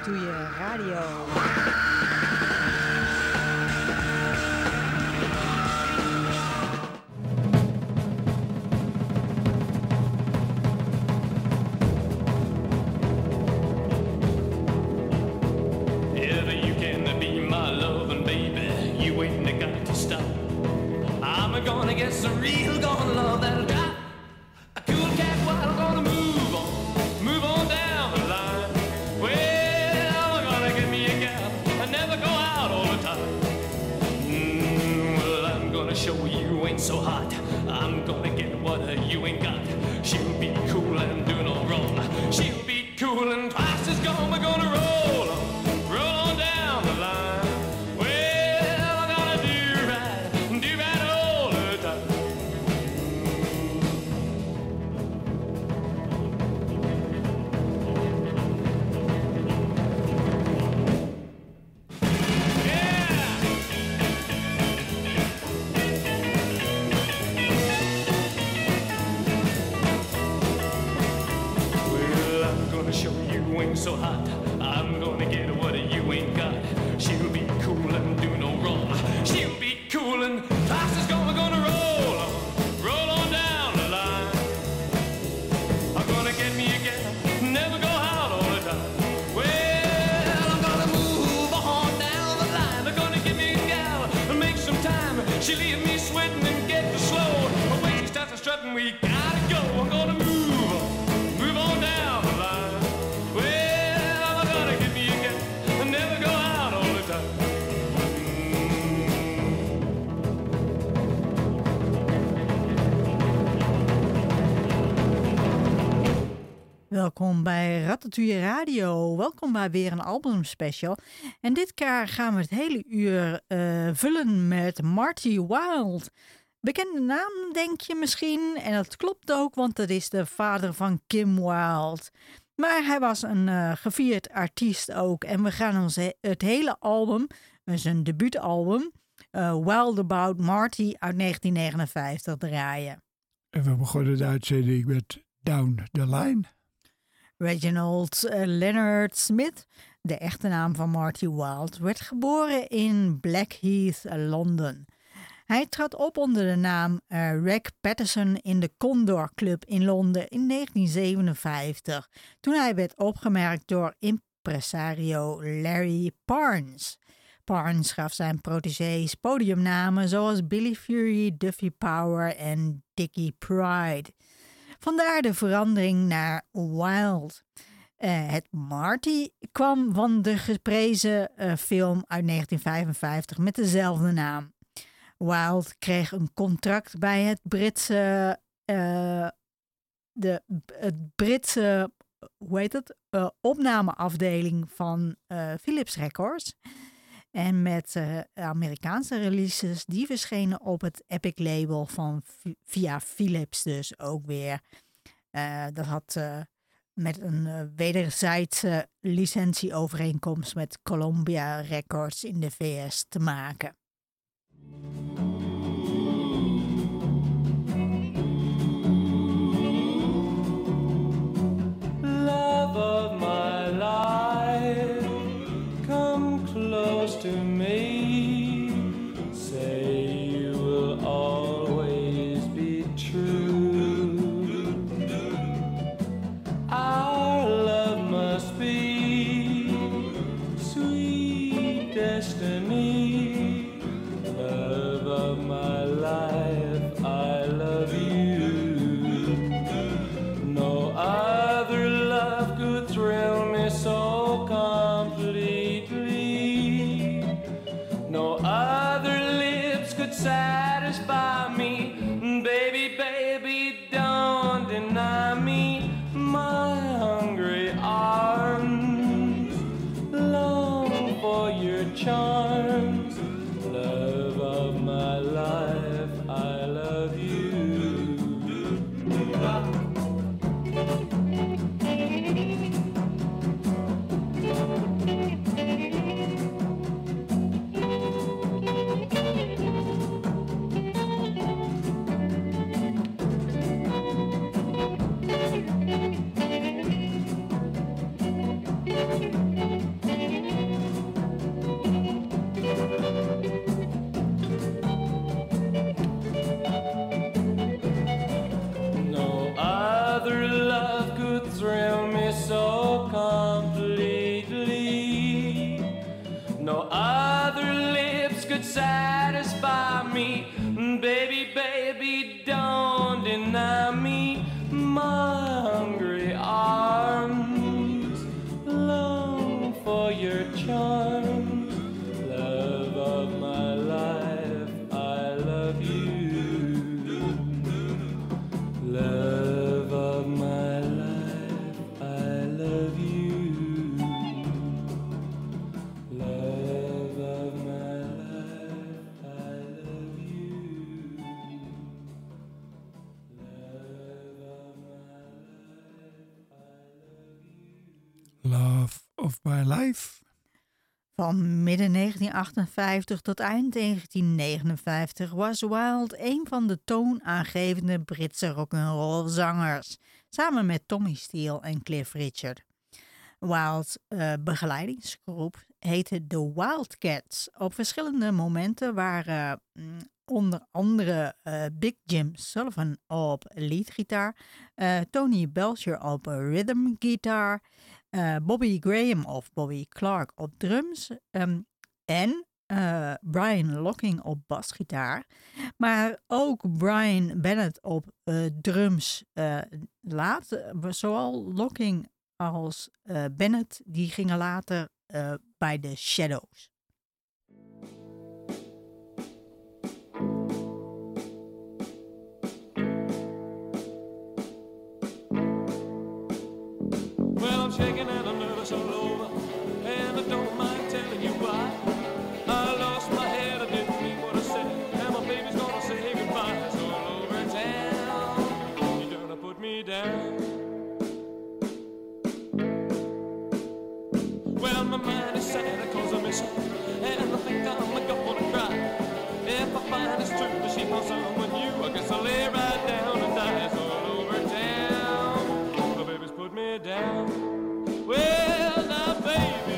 Ratatouille Radio. Gonna get some real gonna love that'll drop a cool cat while I'm gonna move on down the line. Well, I'm gonna get me a gal and never go out all the time. Well, I'm gonna show you ain't so hot. I'm gonna get what you ain't got. She'll be cool and do no wrong. She'll be cool and twice as gone. We're gonna roll on down the line. So hot, I'm gonna get what you ain't got. She'll be cool and do no wrong. She'll be cool and twice as gone. We're gonna roll on down the line. I'm gonna get me a gal, never go out all the time. Well, I'm gonna move on down the line. They're gonna give me a gal and make some time. She leave me sweating and get too slow. But when she starts strutting, we gotta go. I'm gonna move on down the line. Welkom bij Ratatouille Radio. Welkom bij weer een albumspecial. En dit keer gaan we het hele uur vullen met Marty Wilde. Bekende naam, denk je misschien. En dat klopt ook, want dat is de vader van Kim Wilde. Maar hij was een gevierd artiest ook. En we gaan ons het hele album, zijn debuutalbum, Wild About Marty uit 1959 draaien. En we begonnen de uitzending met Down the Line. Reginald Leonard Smith, de echte naam van Marty Wilde, werd geboren in Blackheath, Londen. Hij trad op onder de naam Reg Patterson in de Condor Club in Londen in 1957, toen hij werd opgemerkt door impresario Larry Parnes. Parnes gaf zijn protégés podiumnamen zoals Billy Fury, Duffy Power en Dickie Pride. Vandaar de verandering naar Wilde. Het Marty kwam van de geprezen film uit 1955 met dezelfde naam. Wilde kreeg een contract bij het Britse opnameafdeling van Philips Records. En met Amerikaanse releases die verschenen op het Epic label van via Philips dus ook weer. Dat had met een wederzijdse licentieovereenkomst met Columbia Records in de VS te maken. Love of my life, come close to me, say you will always be true. Our love must be sweet destiny, of My Life. Van midden 1958 tot eind 1959 was Wild een van de toonaangevende Britse rock'n'roll zangers, samen met Tommy Steele en Cliff Richard. Wild's begeleidingsgroep heette The Wildcats. Op verschillende momenten waren onder andere Big Jim Sullivan op leadgitaar, Tony Belcher op rhythmgitaar, Bobby Graham of Bobby Clark op drums en Brian Locking op basgitaar. Maar ook Brian Bennett op drums. Zowel Locking als Bennett die gingen later bij de Shadows. Well, I'm shaking and I'm nervous all over, and I don't mind telling you why. I lost my head, I didn't mean what I said, and my baby's gonna say goodbye. It's all over town, you're gonna put me down. Well, my mind is sad cause I miss her, and I think I'm gonna cry. If I find it's true that she wants someone new, I guess I'll lay right down and die. It's all over town, my baby's put me down. Well, now baby,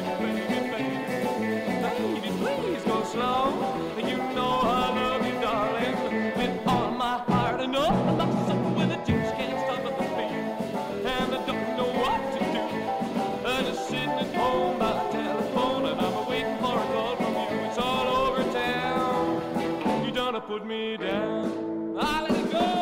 please go slow. You know I love you, darling, with all my heart and all my soul. When the juice can't stop at the beat, and I don't know what to do. I'm just sitting at home by the telephone, and I'm waiting for a call from you. It's all over town, you done put me down. I let it go.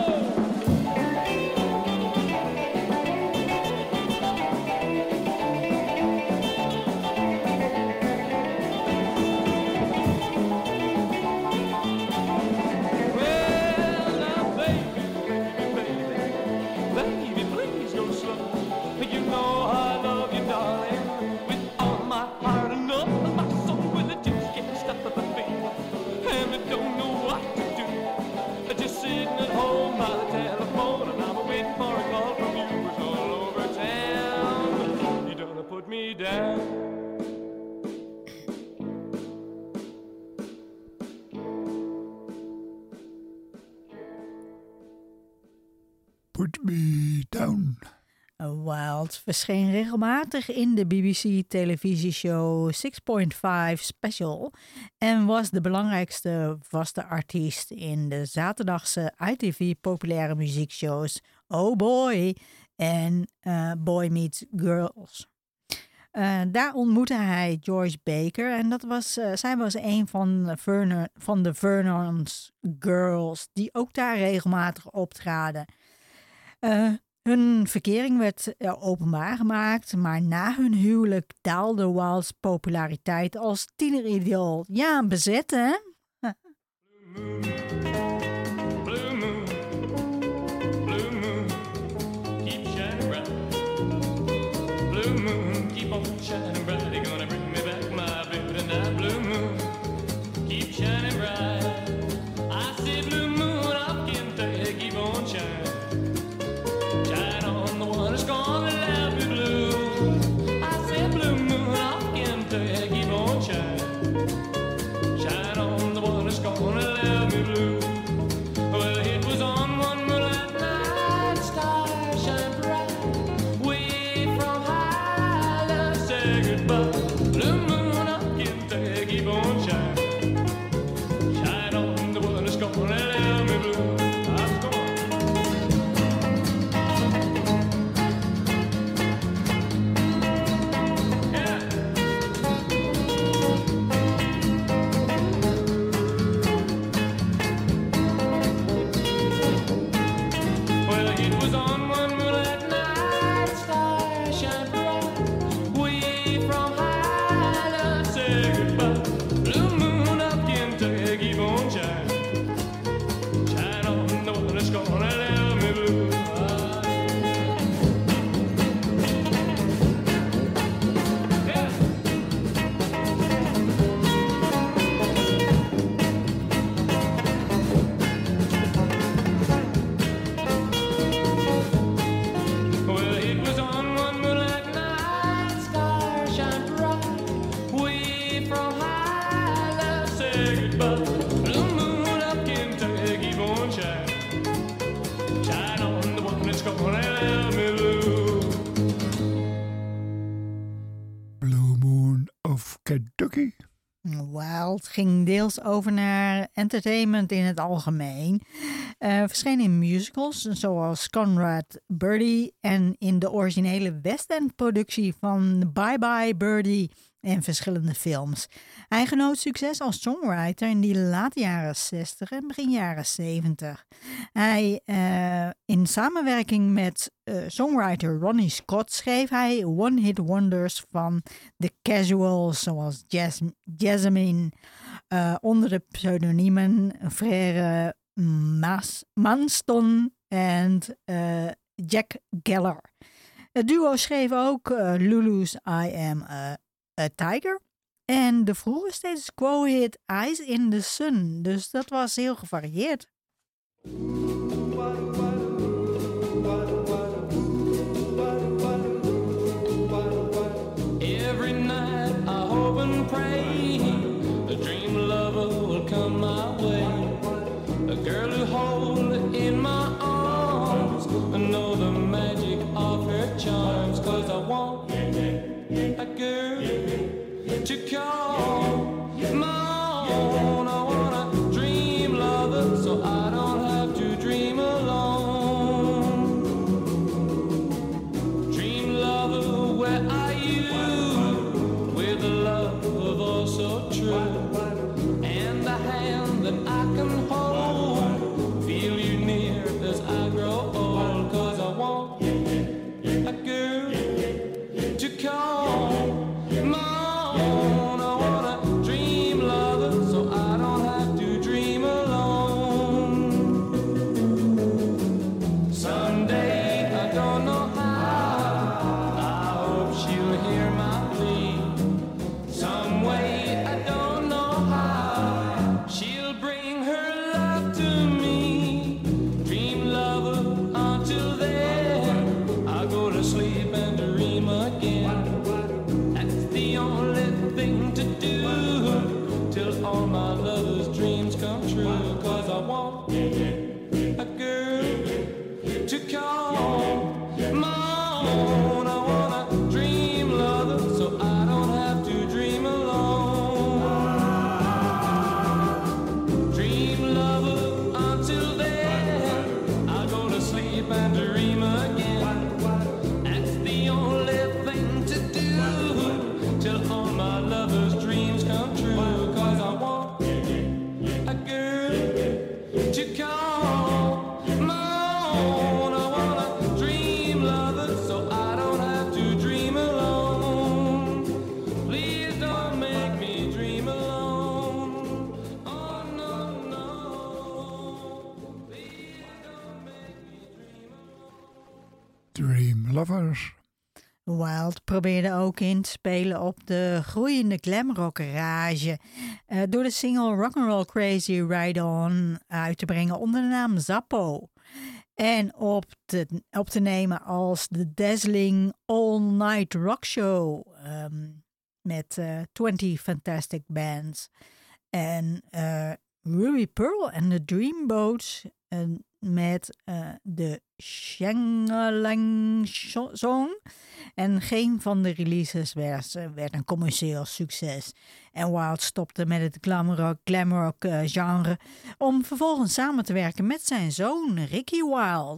Down. Put Me Down. Wild verscheen regelmatig in de BBC-televisieshow 6.5 Special en was de belangrijkste vaste artiest in de zaterdagse ITV-populaire muziekshows Oh Boy en Boy Meets Girls. Daar ontmoette hij Joyce Baker en zij was een van de Vernon's Girls die ook daar regelmatig optraden. Hun verkering werd openbaar gemaakt, maar na hun huwelijk daalde Wild's populariteit als tieneridool. Ja, bezet hè? Blue moon, blue moon, keep shining bright. Blue moon, keep on shining bright. You're gonna bring me back my baby tonight. Blue moon, keep shining bright. I see blue moon, I can tell you, keep on shining. Shine on the one that's gonna let me blue. I say blue moon, I can tell you, keep on shining. Shine on the one that's gonna let me blue. tell me, Lou. Blue Moon of Kentucky. Wild ging deels over naar entertainment in het algemeen. Verscheen in musicals zoals Conrad Birdie en in de originele West End productie van Bye Bye Birdie en verschillende films. Hij genoot succes als songwriter in die late jaren 60 en begin jaren 70. Hij, in samenwerking met songwriter Ronnie Scott schreef hij one-hit wonders van The Casuals zoals Jasmine onder de pseudoniemen Frère Manston en Jack Geller. Het duo schreef ook Lulu's I Am a Tiger en de vroege status quo hit Eyes in the Sun. Dus dat was heel gevarieerd. Every night I hope and pray a dream lover will come my way. A girl who hold in my arms and know the magic of her charms. 'Cause I want a girl to call my own. I want a dream lover so I don't have to dream alone. Dream lover, where are you? With a love oh so true. And the hand that I can hold, feel you near as I grow old. 'Cause I want a girl to call my own. I want a dream lover so I don't have to dream alone. Someday, I don't know how, I hope she'll hear my plea. Some way, I don't know how, she'll bring her love to me. Dream lover, until then, I go to sleep and dream again. That's the only thing to do till all my lover's dreams come true. 'Cause I want a girl to call my own. I want a dream lover so I don't have to dream alone. Dream lover, until then, I go to sleep and dream again. That's the only thing to do till all my lover's dreams come true. 'Cause I want a girl to call my own. I want a dream lover so I don't have to dream alone. Please don't make me dream alone. Oh no, no. Please don't make me dream alone. Dream Lovers. Wild probeerde ook in te spelen op de groeiende glamrock rage door de single Rock'n'Roll Crazy Ride On uit te brengen onder de naam Zappo. En op te nemen als de dazzling all-night rock show met 20 fantastic bands. En Ruby Pearl en de Dreamboats met de Shangalang Song. En geen van de releases werd een commercieel succes. En Wild stopte met het glamrock genre om vervolgens samen te werken met zijn zoon Ricky Wild.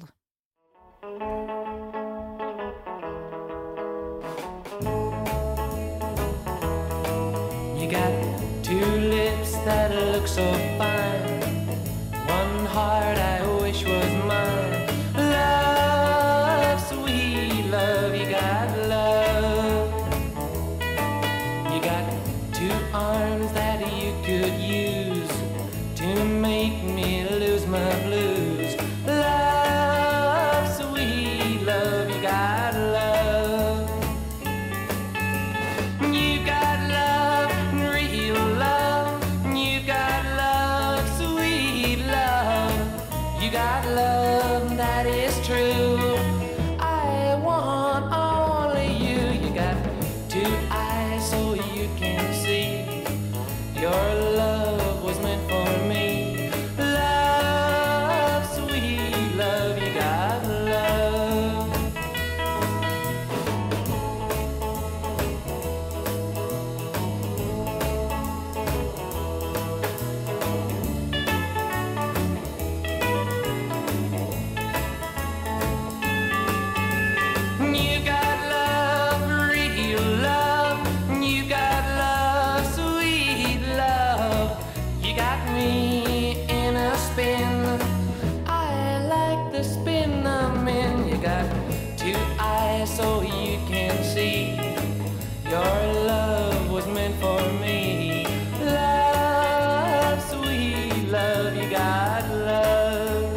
You got two lips that look so fine, one heart I wish was mine. Love, sweet love, you got love. You got two arms that you could use to make me lose my blues. Love, sweet love, you got love. You got love, real so you can see your love was meant for me. Love, sweet love, you got love.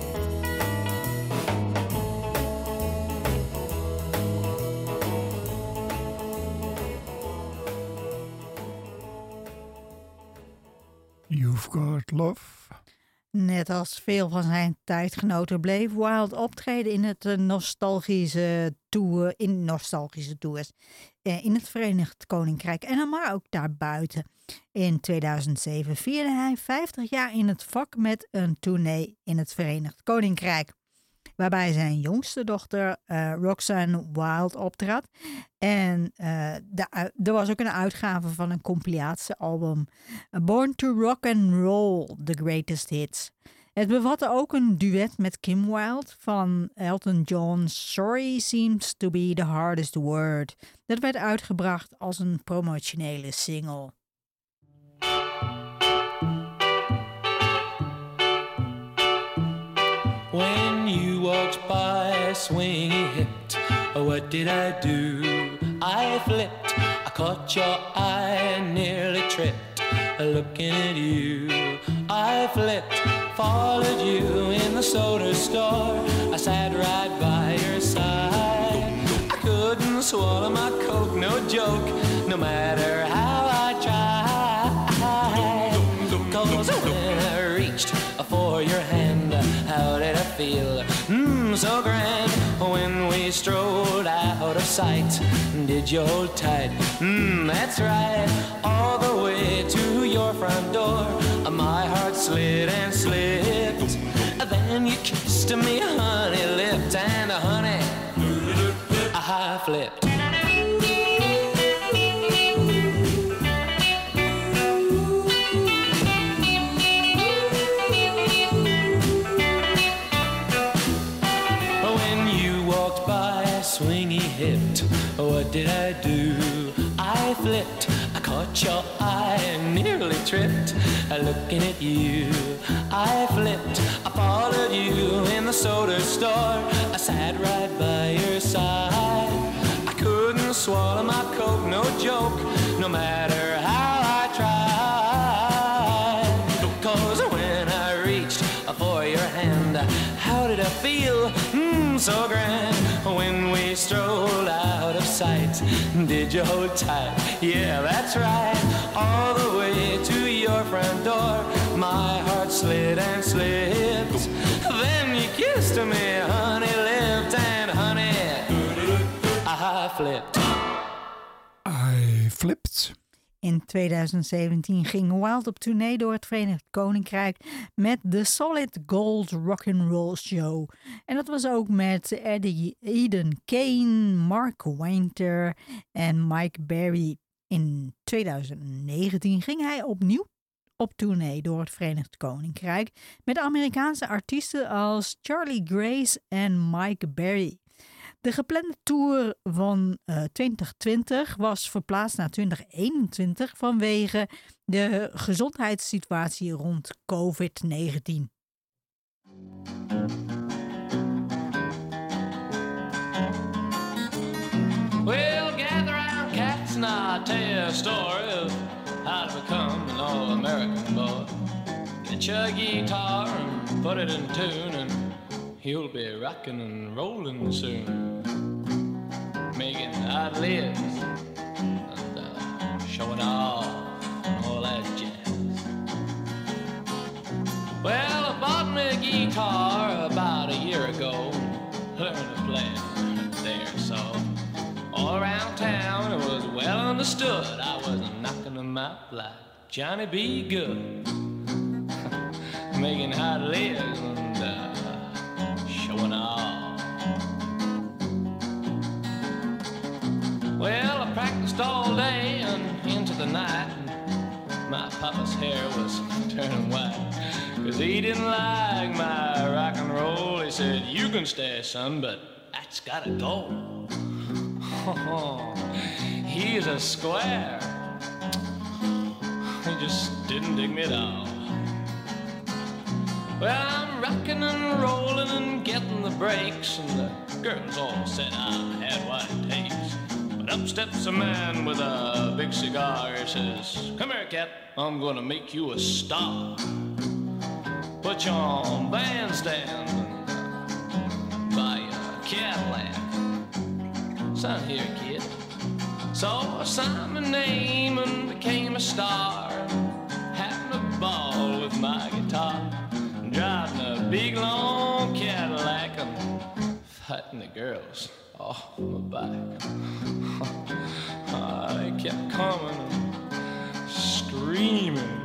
You've Got Love. Net als veel van zijn tijdgenoten bleef Wild optreden in het nostalgische tours in het Verenigd Koninkrijk en maar ook daarbuiten. In 2007 vierde hij 50 jaar in het vak met een tournee in het Verenigd Koninkrijk, waarbij zijn jongste dochter Roxanne Wild optrad. En er was ook een uitgave van een compilatiealbum, Born to Rock and Roll, The Greatest Hits. Het bevatte ook een duet met Kim Wilde van Elton John's Sorry Seems to be the Hardest Word. Dat werd uitgebracht als een promotionele single. When you walked by swinging hipped, what did I do? I flipped, I caught your eye, nearly tripped, looking at you. I flipped, followed you in the soda store, I sat right by your side. I couldn't swallow my Coke, no joke, no matter how I tried. 'Cause when I reached for your hand, how did I feel? So grand. When we strolled out of sight, did you hold tight? That's right. All the way to your front door, my heart slid and slipped. Then you kissed me, honey, lipped, and honey, I flipped. Swingy hipped, what did I do? I flipped, I caught your eye, nearly tripped, looking at you. I flipped, I followed you in the soda store, I sat right by your side. I couldn't swallow my Coke, no joke, no matter how I tried. 'Cause when I reached for your hand, how did I feel? So grand. When we strolled out of sight, did you hold tight? Yeah, that's right. All the way to your front door, my heart slid and slipped. Then you kissed me, honey, lipped, and honey, I flipped. I flipped. In 2017 ging Wild op tournee door het Verenigd Koninkrijk met de Solid Gold Rock'n'Roll Show. En dat was ook met Eden Kane, Mark Winter en Mike Berry. In 2019 ging hij opnieuw op tournee door het Verenigd Koninkrijk met Amerikaanse artiesten als Charlie Grace en Mike Berry. De geplande tour van 2020 was verplaatst naar 2021 vanwege de gezondheidssituatie rond COVID-19. Well, gather round, cats, and I'll tell you a story of how to become an all-American boy. Get your guitar and put it in tune, and you'll be rocking and rolling soon. Making ideas and showing off and all that jazz. Well, I bought me a guitar about a year ago, learned to play it there, so all around town it was well understood I was knocking them out like Johnny B. Good. Making ideas and showing off. Well, I practiced all day and into the night, and my papa's hair was turning white, 'cause he didn't like my rock and roll. He said, "You can stay, son, but that's gotta go." Oh, he's a square. He just didn't dig me at all. Well, I'm rocking and rolling and getting the breaks, and the girls all said I had Up steps a man with a big cigar. He says, "Come here, cat, I'm gonna make you a star. Put you on bandstand and buy a Cadillac. Son, here, kid." So I signed my name and became a star, having a ball with my guitar, driving a big long Cadillac and fighting the girls off my back. They kept coming and screaming.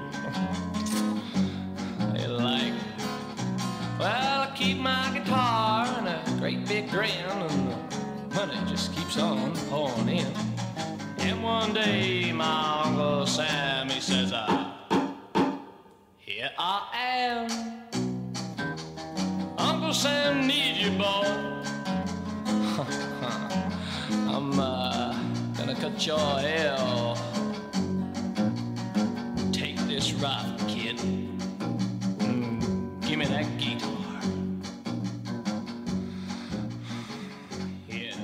They like it. Well, I keep my guitar and a great big grin, and the money just keeps on pouring in. And one day my Uncle Sam, he says, "Here I am. Uncle Sam needs you, boy. I'm gonna cut your hair. Take this rifle, kid. Give me that guitar." Yeah.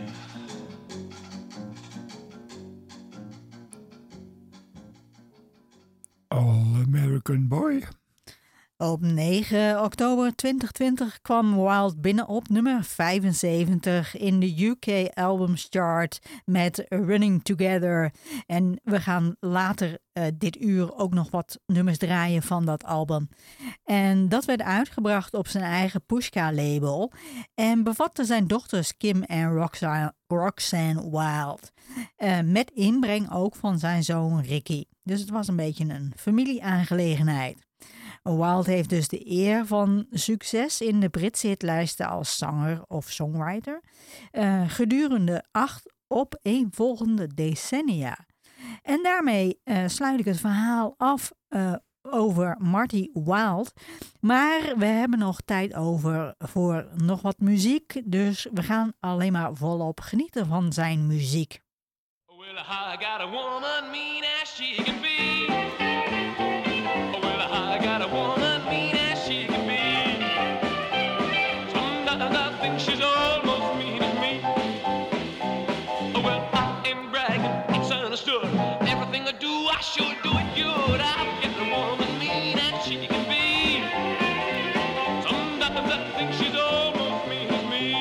All-American Boy. Op 9 oktober 2020 kwam Wild binnen op nummer 75 in de UK Albums Chart met Running Together. En we gaan later dit uur ook nog wat nummers draaien van dat album. En dat werd uitgebracht op zijn eigen Pushka-label en bevatte zijn dochters Kim en Roxanne Wild. Met inbreng ook van zijn zoon Ricky. Dus het was een beetje een familieaangelegenheid. Wild heeft dus de eer van succes in de Britse hitlijsten als zanger of songwriter gedurende 8 opeenvolgende decennia. En daarmee sluit ik het verhaal af over Marty Wilde. Maar we hebben nog tijd over voor nog wat muziek, dus we gaan alleen maar volop genieten van zijn muziek. Well, I got a woman mean as she can be. I got a woman mean as she can be. Sometimes I think she's almost mean as me. Well, I am bragging, it's understood. Everything I do, I sure do it good. I've got a woman mean as she can be. Sometimes I think she's almost mean as me.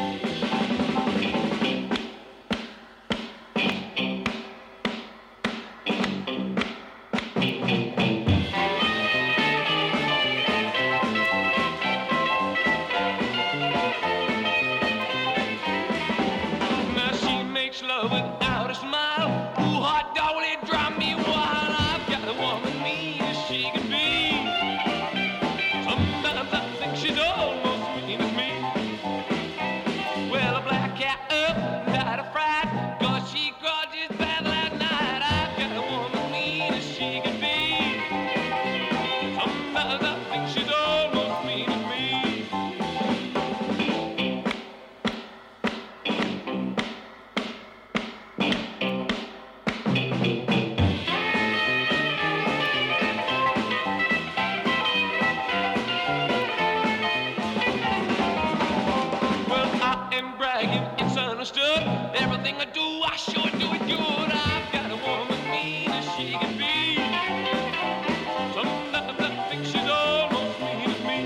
Without a smile, ooh, hot dog, it drive me wild. I've got a woman mean as she can be. Sometimes I think she's almost mean as me. Well, a black cat up and died of fright, 'cause she grudges bad last night. I've got a woman mean as she can be. Sometimes I think she's almost mean as me. Everything I do, I sure do it good. I've got a woman mean as she can be. Sometimes I think she's almost mean as me.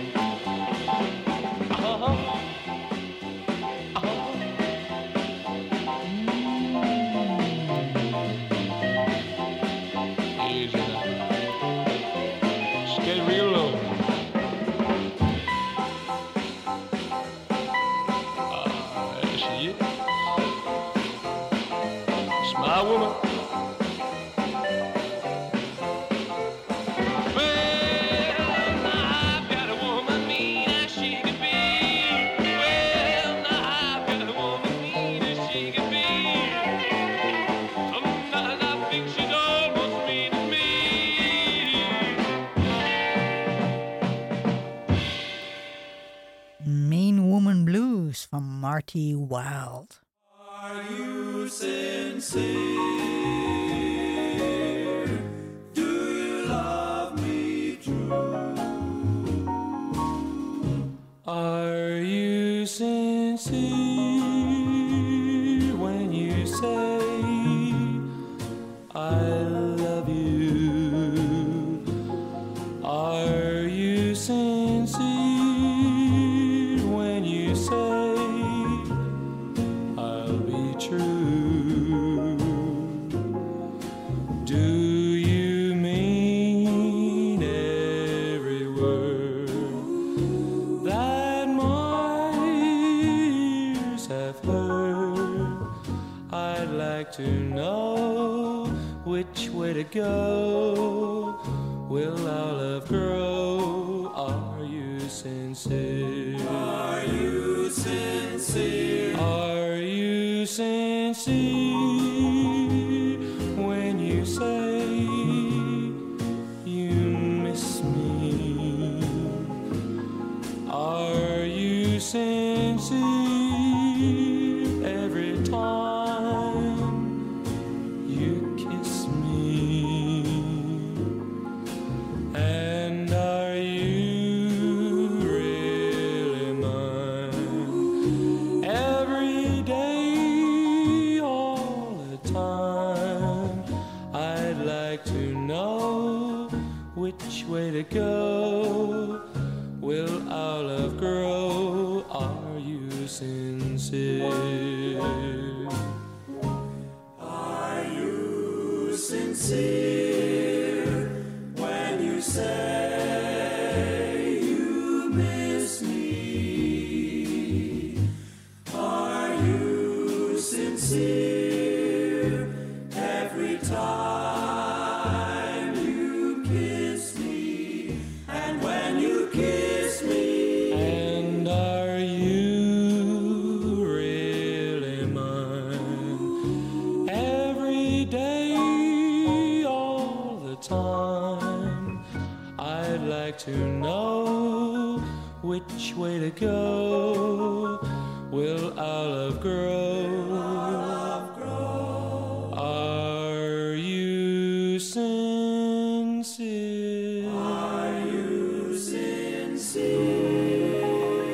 Easy now. Just get real low. There she is. My woman. Well, I've got a woman mean as she can be. Well, I've got a woman mean as she can be. Sometimes I think she's almost mean as me. Mean Woman Blues van Marty Wilde. Are you sincere? Do you love me true? Are you sincere when you say I'd like to know which way to go. Will our love grow? Are you sincere? Are you sincere? Are you sincere when you say you miss me? Are you sincere every time you kiss me? And are you really mine every day, all the time? I'd like to know which way to go. Will our love grow? Are you sincere? Are you sincere when you say you miss me? Are you sincere every time you kiss me? And when you kiss me, and are you really mine every day, all the time? I'd like to know which way to go. Will our love grow? Are you sincere? Are you sincere?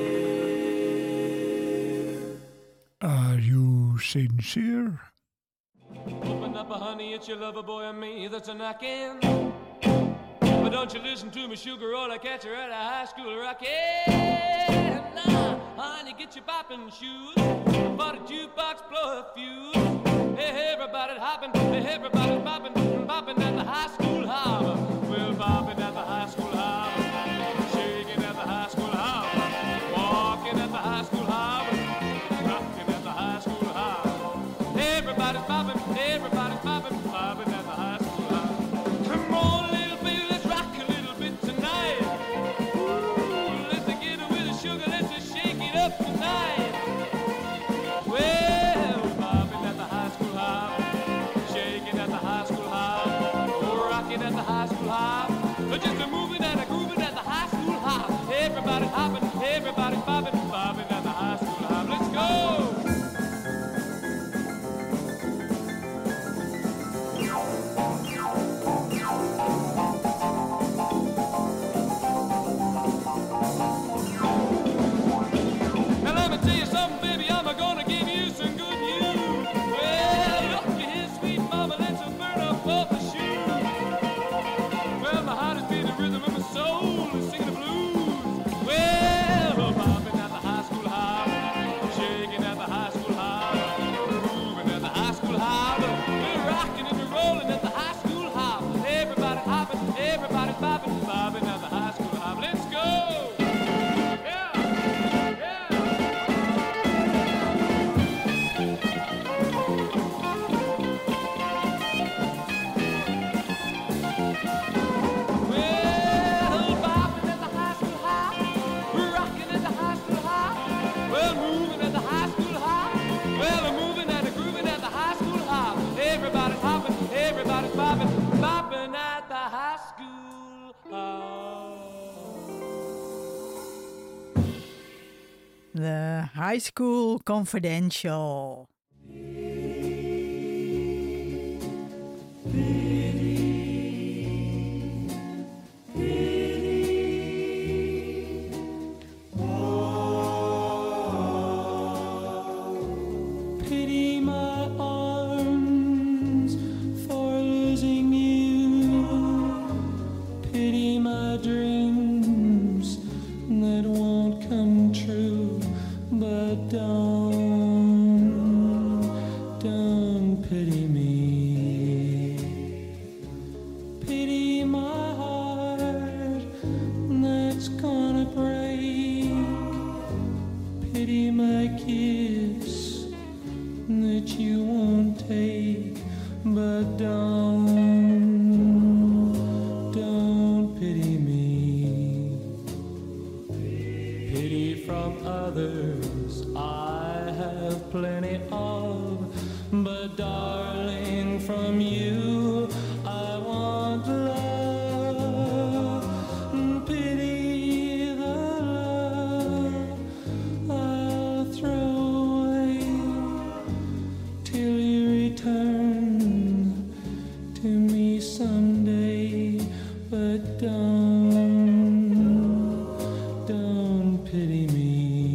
Are you sincere? Open up, honey, it's your lover boy and me that's a knocking. But don't you listen to me, sugar, or I catch her at a high school rockin'. Nah, honey, get your bopping shoes. For the jukebox, blow a fuse. Hey, everybody hopping, hey, everybody bopping, bopping at the high school harbor. We're bopping at the high school harbor, shaking at the high school harbor, walking at the high school harbor, rocking at the high school harbor. Everybody's bopping, bopping at the high school harbor. Come on, little baby, let's rock a little bit tonight. Ooh, let's get it with the sugar, let's just shake it up tonight. Well, bopping at the high school harbor, shaking at the high school harbor, rocking at the high school harbor, just a moving and a grooving at the high school harbor. Everybody's hopping, everybody's bopping, bopping at the high school harbor. Let's go! Now let me tell you something, baby, I'm gonna give you some good news. Well, look at his sweet mama, let's burn up off the shoe. Well, my heart is beating the rhythm of my soul is singing the blues. Well, bopping at the high school harbor, shaking at the high school harbor, moving at the high school harbor, we're rocking and we're rolling at the high school harbor. Everybody hopping, everybody bopping, bopping at the high school harbor. Let's go! Yeah! Yeah! Well, bopping at the high school hop, rocking at the high school hop, well, moving at the high school hop, well, moving and grooving at the high school hop. Everybody's hopping, everybody's bopping, bopping at the high school hop. The High School Confidential. Pity my arms for losing you. Pity my dreams that won't come true. But don't pity me. Pity my heart that's gonna break. Pity my kiss that you won't take, but don't pity me. Pity from others I have plenty of, but darling, from you I want love. Pity the love I'll throw away till you return to me someday, but don't pity me.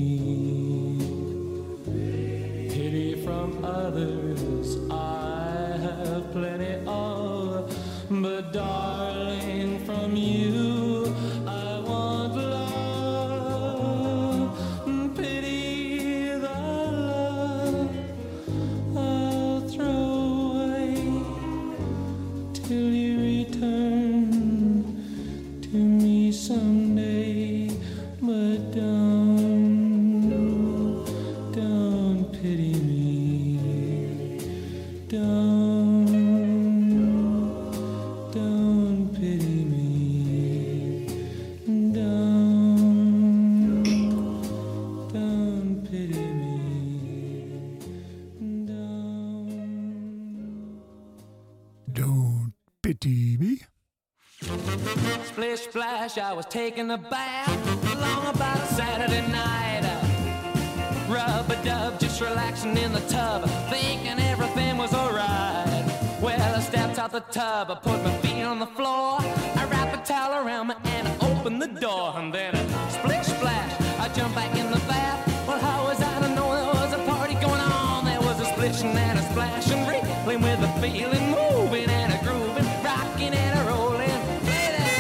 Pity from others I have plenty of, but darling, from you I want love. Pity the love I'll throw away till you return to me someday, but don't pity me. Don't pity me. Don't pity me. Don't pity me. Splish splash, I was taking a bath along about a Saturday night. Rub-a-dub, just relaxing in the tub, thinking everything was alright. Well, I stepped out the tub, I put my feet on the floor, I wrapped a towel around me and I opened the door. And then splish splash, I jumped back in the bath. Well, how was I to know there was a party going on? There was a splishing and a splashing, wriggling with a feeling, moving and a grooving, rocking and a rolling. Play that,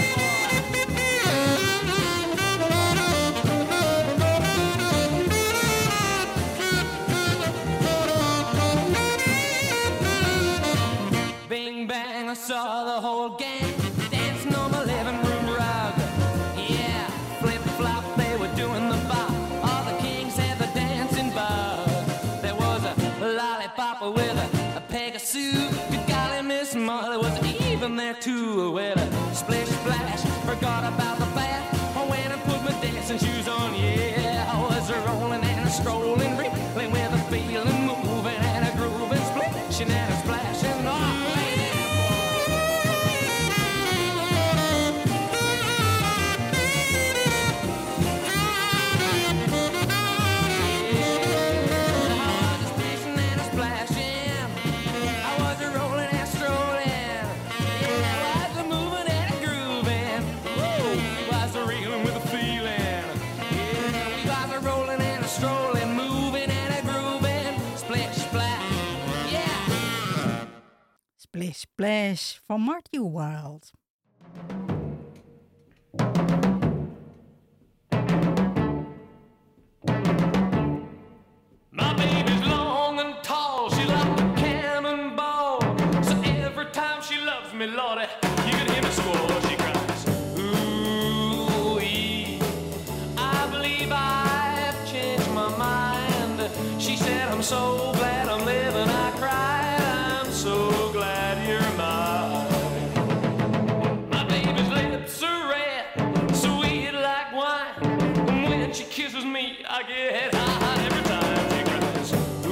boy. Bing bang, I saw the whole gang dancing on my living room rug. Yeah, flip flop, they were doing the bop. All the kings had the dancing bug. There was a lollipop with a peg of soup. Good golly, Miss Molly was even there too. Well, a splish splash, forgot about the bath. I went and put my dancing shoes on. Yeah, I was a rolling and a strolling, wriggling with a feeling, moving and a grooving, splishing and a splashing. Oh, Splish Splash van Marty Wilde. my baby's long and tall, she's like a cannonball. So every time she loves me, Lordy, you can hear me squall. She cries, ooh-wee, I believe I've changed my mind. She said, I'm so glad I'm living. I cried, I'm so glad you're mine. My baby's lips are red, sweet like wine. And when she kisses me, I get high every time. She cries,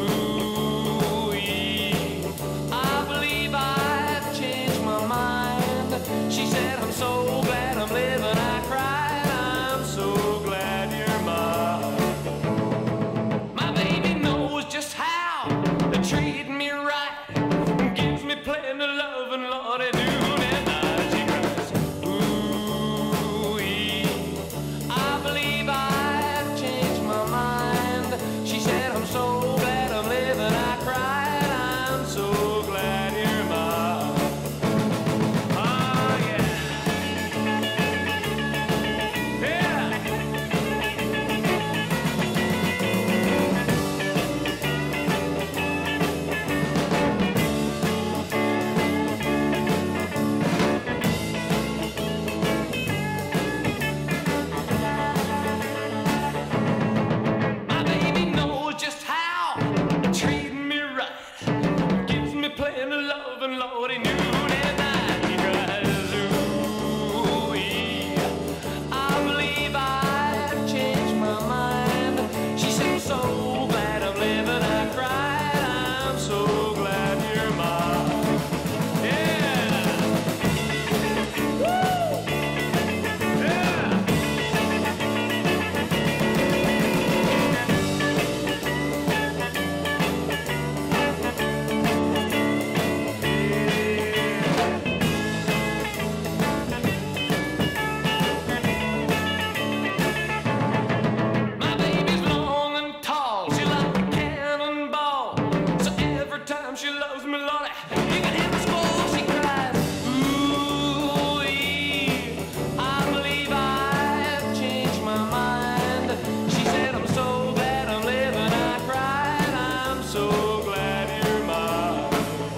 ooh-wee, I believe I've changed my mind. She said, I'm so glad I'm living. I cried, I'm so glad you're mine. My baby knows just how to treat me right, gives me plenty of love and Lordy, noon and night. She cries, ooh-wee, I believe I've changed my mind. She said, I'm so glad I'm living. I cried, I'm so glad you're mine. Oh, yeah. Yeah. time she loves me, Lordy. You can hear the squall, she cries. Ooh, I believe I've changed my mind. She said, I'm so glad I'm living. I cried, I'm so glad you're mine.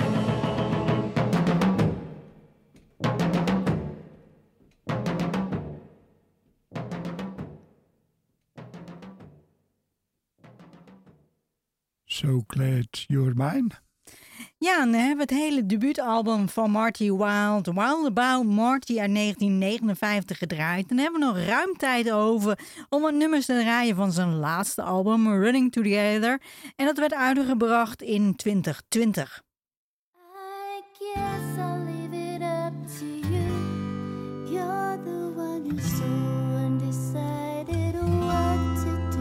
So Glad You're Mine. Ja, en dan hebben we het hele debuutalbum van Marty Wilde, Wild About Marty uit 1959 gedraaid. En dan hebben we nog ruim tijd over om wat nummers te draaien van zijn laatste album, Running Together. En dat werd uitgebracht in 2020. I guess I'll leave it up to you. You're the one who's so undecided what to do.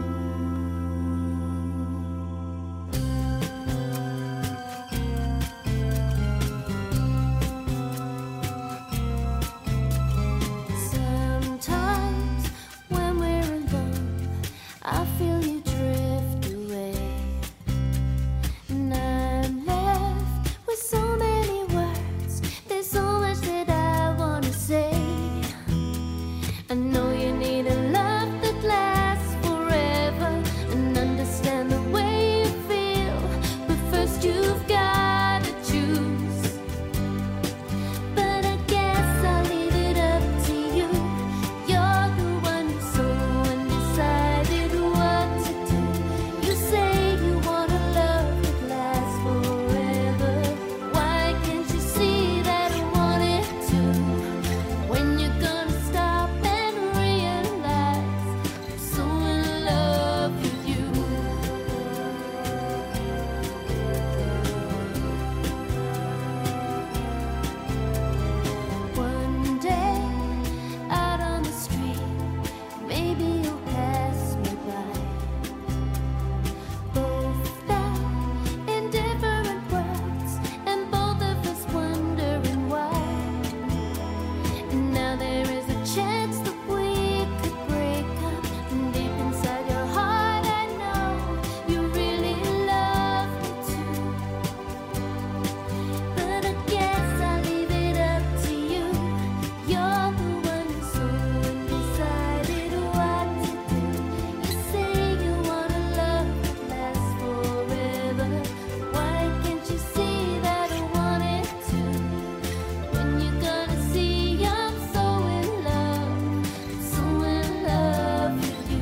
Sometimes when we're alone, I feel you drift away, and I'm left with so many words. There's so much that I wanna say. I know you need a love that lasts forever and understand the way you feel, but first you've gotta choose. But I guess I'll leave it up to you. You're the one who's so undecided what to do. You say you want a love that lasts forever. Why can't you see that I want it to? When you're gonna stop and realize I'm so in love with you. One day out on the street, maybe you'll pass me by. Both back in different worlds, and both of us wondering why. And now there is a chance that we could break up. And deep inside your heart, I know you really love me too. But I guess I'll leave it up to you. You're the one who's so undecided what to do. You say you want a love that lasts forever. Why can't you see that I want it to? When you're gonna see I'm so in love with you.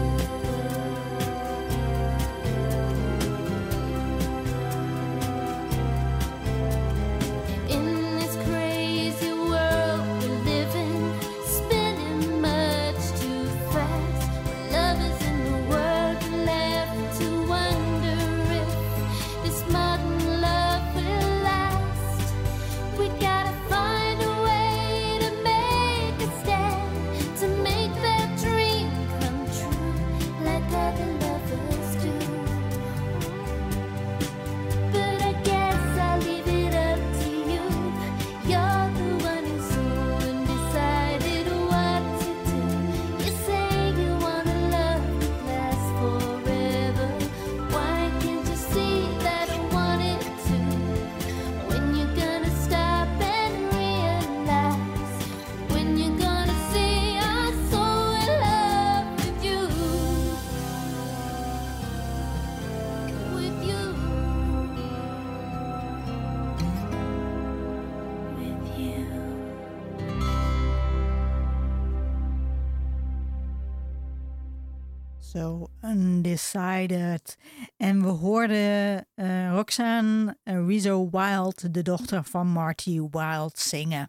In this crazy world we live in, spinning much too fast. Lovers in the world are left to wonder if this modern love will last. We gotta find a way to make a stand, to make that dream come true, like other lovers do. But I guess I'll leave it up to you. You're the one who's so undecided what to do. You say you want a love that lasts forever. Why can't you see that I want it to? When you're gonna stop and realize, when you're gonna see I'm so in love with you. With you. With you. So Undecided. En we hoorden Roxanne Rizzo Wild, de dochter van Marty Wilde, zingen.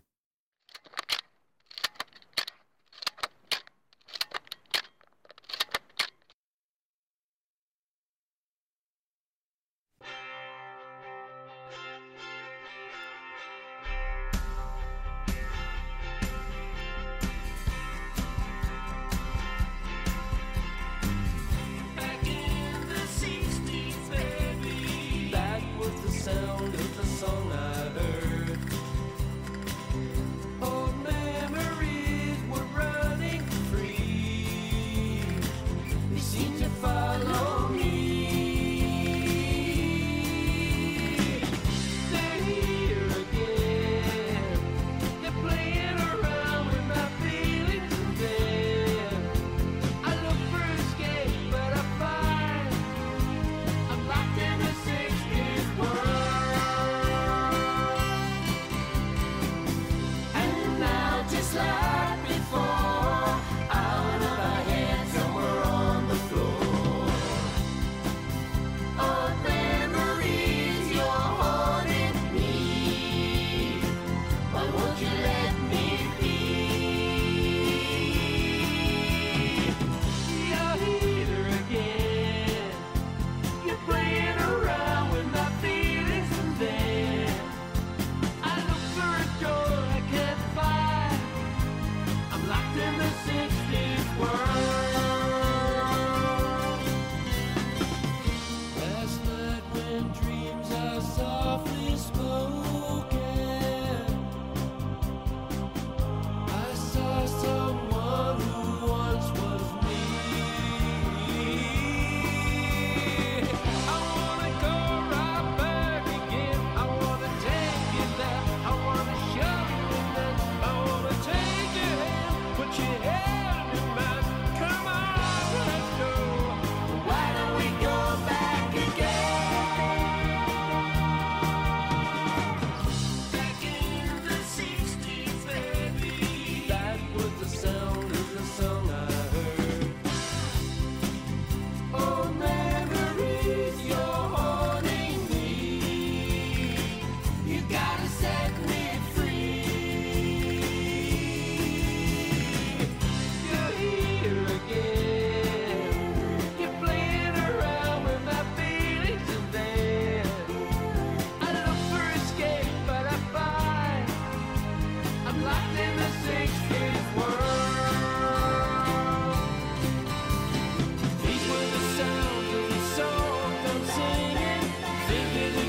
Back in the 60s, baby, that was the sound of the song I heard. Old memories were running free. They seem to follow me.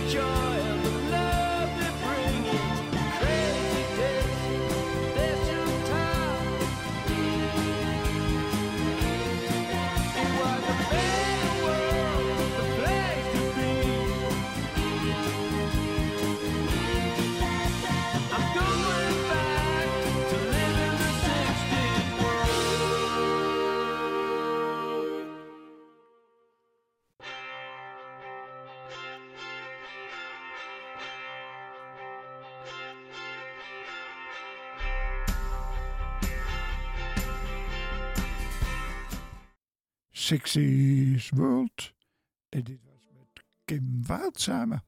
joy and the love they bring in. Crazy days, special time. It was a better world, the place to be. I'm going back to live in the 60s world. Sixties World. En dit was met Kim Wilde samen.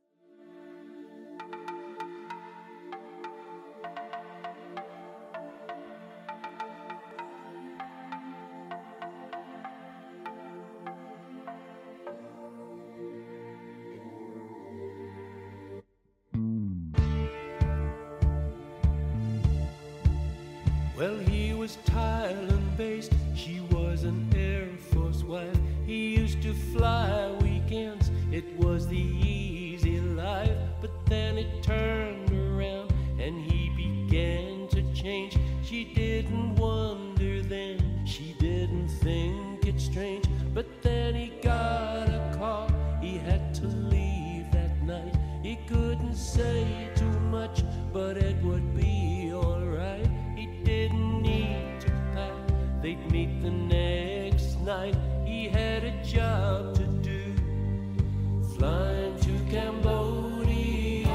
Well, he was Thailand based, she was an Air Force wife. He used to fly weekends, it was the easy life. But then it turned around and he began to change. She didn't wonder then, she didn't think it strange. But then he got a call, he had to leave that night. He couldn't say too much, but it would be alright. He didn't need to pack, they'd meet the next night. He had a job to do, flying to Cambodia.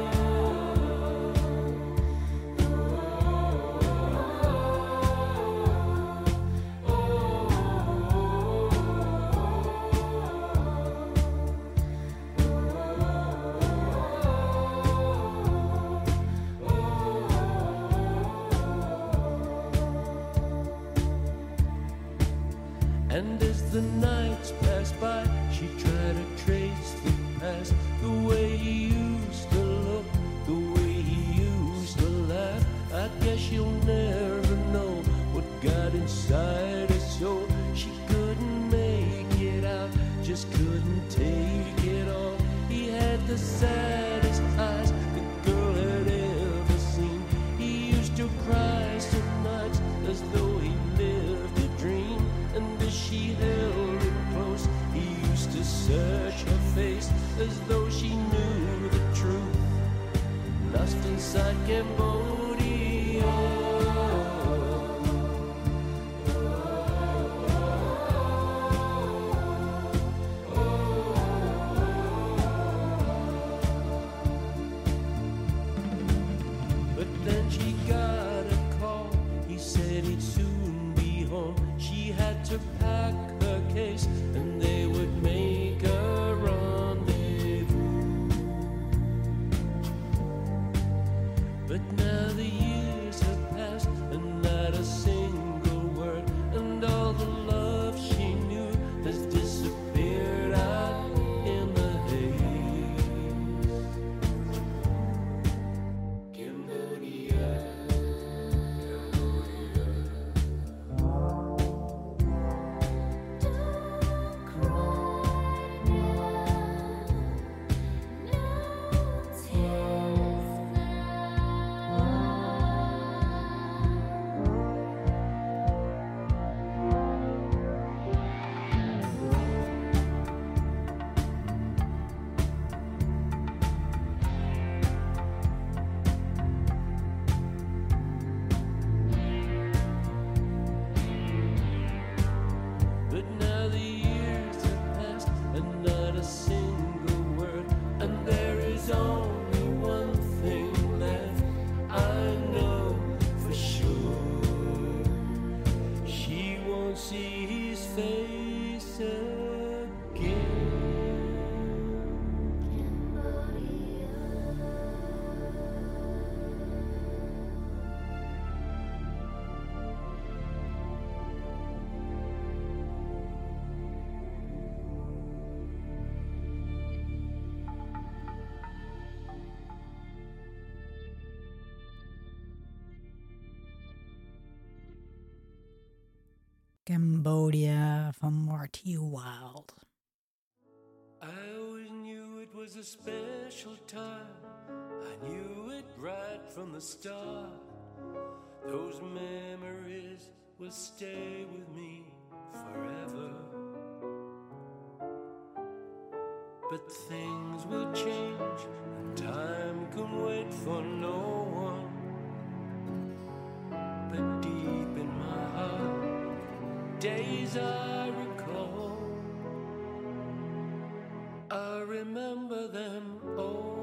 And as the nights passed by, she tried to trace the past, the way he used to look, the way he used to laugh. I guess she'll never know what got inside her soul. She couldn't make it out, just couldn't take it all. He had the saddest eyes the girl had ever seen. He used to cry some nights as though he lived a dream. And as she held him close, he used to search her face as though she knew the truth. Lost inside Cambodia. But then she got a call, he said he'd soon be home. She had to pack her case and they would make a rendezvous. But now the years have passed and not a single word, and all the love she knew has disappeared out in the haze. Cambodia. But now the years have passed and not a single word, and there is only one thing left. I know for sure she won't see his face again. Cambodia van Marty Wilde. I always knew it was a special time. I knew it right from the start. Those memories will stay with me forever. But things will change, and time can wait for no one. But deep in my heart, days I recall, I remember them always.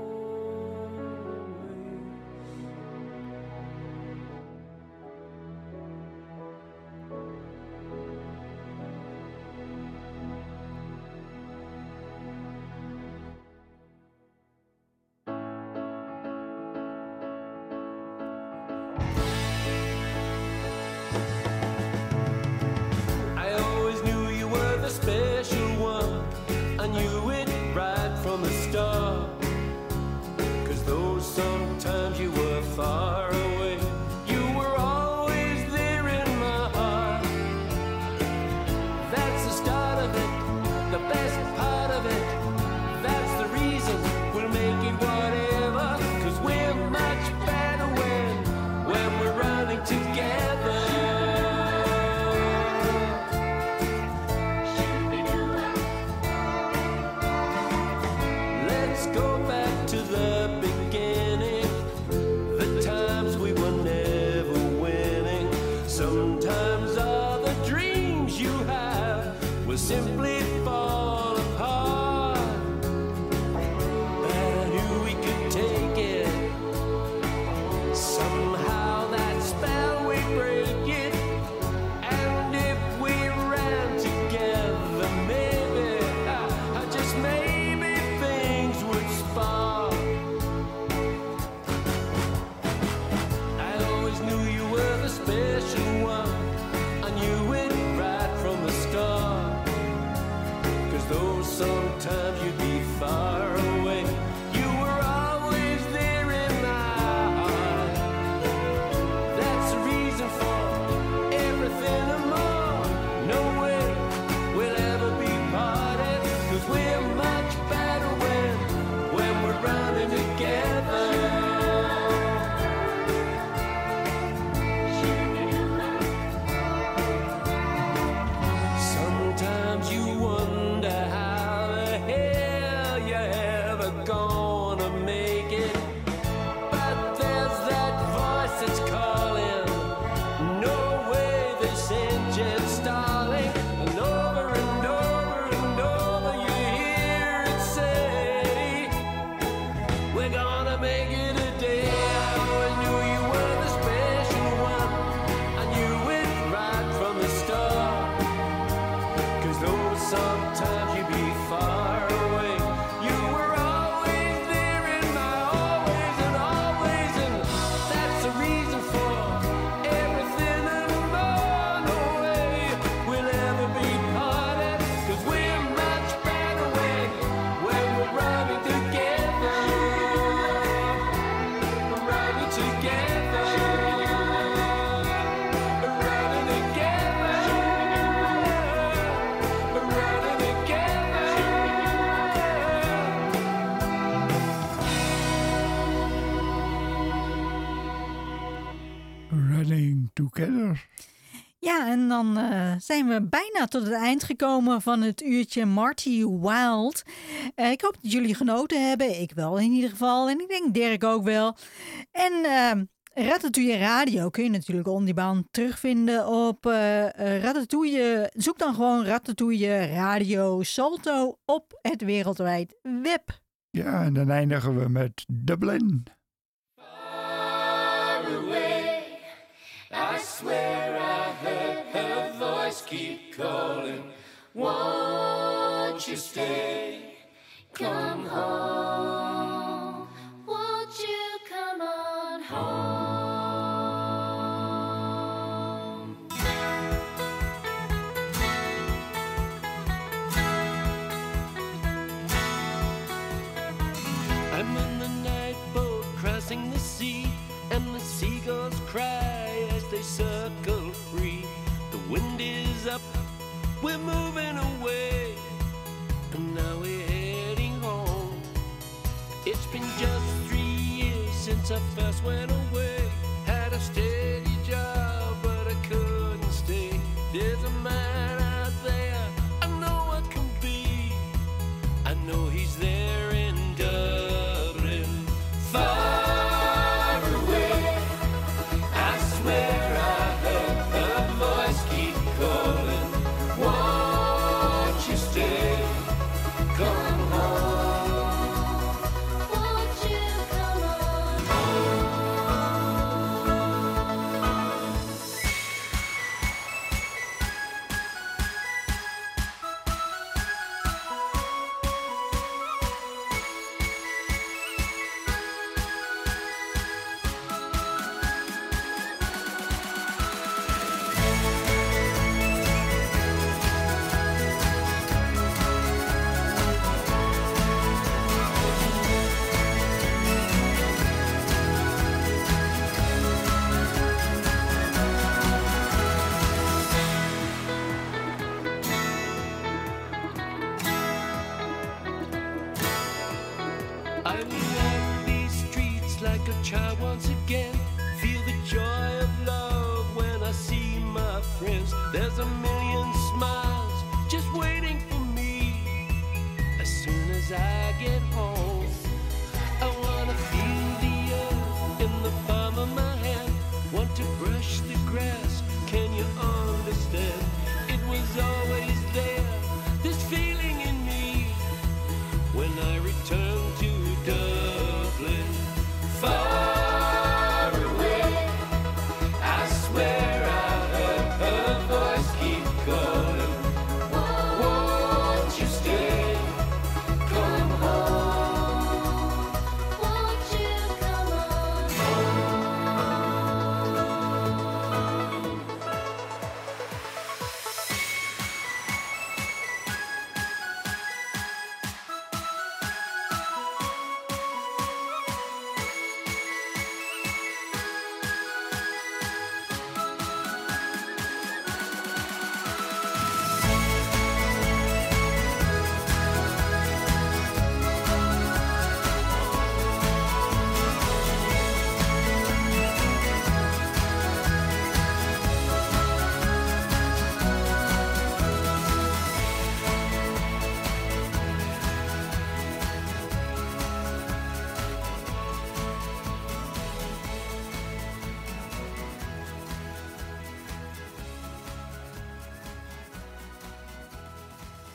I always knew you were the special one. I knew it right from the start. 'Cause though sometimes you were far away, you were always there in my heart. That's the start of it, the best part of it. That's the reason we'll make it whatever. 'Cause we're much better when we're running together. Let's go back to the beginning, the times we were never winning. Sometimes all the dreams you have will simply fall apart. But I knew we could take it. Somehow that spell we break it. And if we ran together, maybe, just maybe things would spark. I always knew you were the special one. I knew it right from the start. 'Cause though sometimes you'd be far away, you were always there in my heart. That's the reason for everything and more. No way we'll ever be parted. 'Cause we're much better when we're running together. Sometimes you wonder how the hell you're ever gonna make it. But there's that voice that's calling. No way, this engine's stalling. And over and over and over you hear it say, we're gonna make it a day. I always knew you were the special one. I knew it right from the start. 'Cause though sometimes you'd be far away, you were always there in my always and always. And that's the reason for everything and more. No way we'll ever be parted. 'Cause we're much better when we're running together. We're running together. We're running together. We're running together. Running Together. Ja, en dan zijn we bijna tot het eind gekomen van het uurtje Marty Wilde. Ik hoop dat jullie genoten hebben. Ik wel in ieder geval. En ik denk Dirk ook wel. En Ratatouille Radio kun je natuurlijk on demand terugvinden op Ratatouille. Zoek dan gewoon Ratatouille Radio Salto op het wereldwijd web. Ja, en dan eindigen we met Dublin. Far away, I swear I heard her voice keep calling. Won't you stay? Come home. Won't you come on home? I'm in the night boat crossing the sea, and the seagulls cry as they circle free. The wind is up, we're moving away, and now we're heading home. It's been just 3 years since I first went away. Had a steady job, but I couldn't stay. There's a man out there I know I can be. I know he's there in Dublin, far away. I swear I heard the voice keep calling. Won't you stay? Come home. Won't you come on I walk these streets like a child once again. Feel the joy of love when I see my friends. There's a million smiles just waiting for me as soon as I get home.